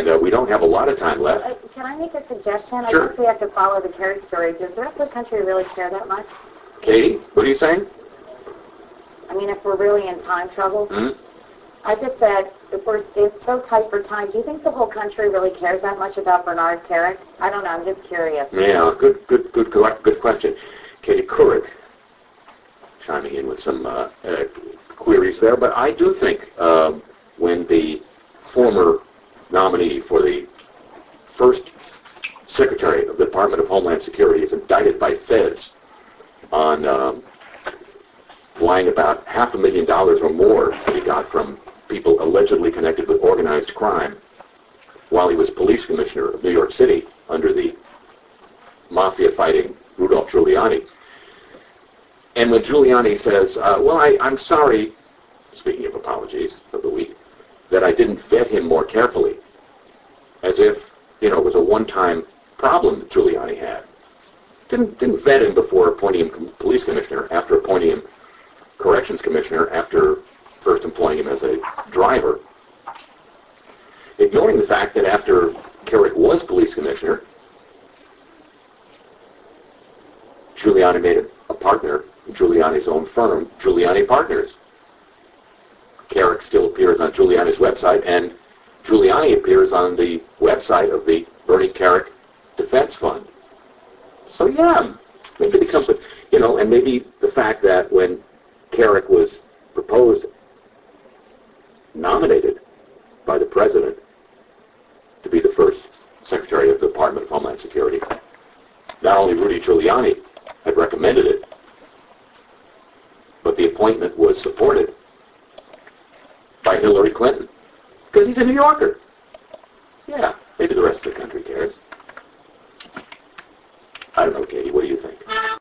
and we don't have a lot of time left. Can I make a suggestion? Sure. I guess we have to follow the Carrick story. Does the rest of the country really care that much? Katie, what are you saying? I mean, if we're really in time trouble? Mm-hmm. I just said, it's so tight for time, do you think the whole country really cares that much about Bernard Carrick? I don't know, I'm just curious. Yeah, good question. Katie Couric chiming in with some queries there, but I do think when the former nominee for the first Secretary of the Department of Homeland Security is indicted by feds on lying about $500,000 or more that he got from people allegedly connected with organized crime while he was police commissioner of New York City under the mafia-fighting Rudolph Giuliani. And when Giuliani says, well, I'm sorry, speaking of apologies of the week, that I didn't vet him more carefully, as if, it was a one-time problem that Giuliani had. Didn't vet him before appointing him police commissioner, after appointing him corrections commissioner, after first employing him as a driver. Ignoring the fact that after Carrick was police commissioner, Giuliani made a partner in Giuliani's own firm, Giuliani Partners. Carrick still appears on Giuliani's website, and Giuliani appears on the website of the Bernie Carrick Defense Fund. So yeah, maybe it becomes, and maybe the fact that when Carrick was proposed, nominated by the president to be the first Secretary of the Department of Homeland Security, not only Rudy Giuliani had recommended it, but the appointment was supported by Hillary Clinton, because he's a New Yorker. Yeah, maybe the rest of the country cares. I don't know, Katie, what do you think?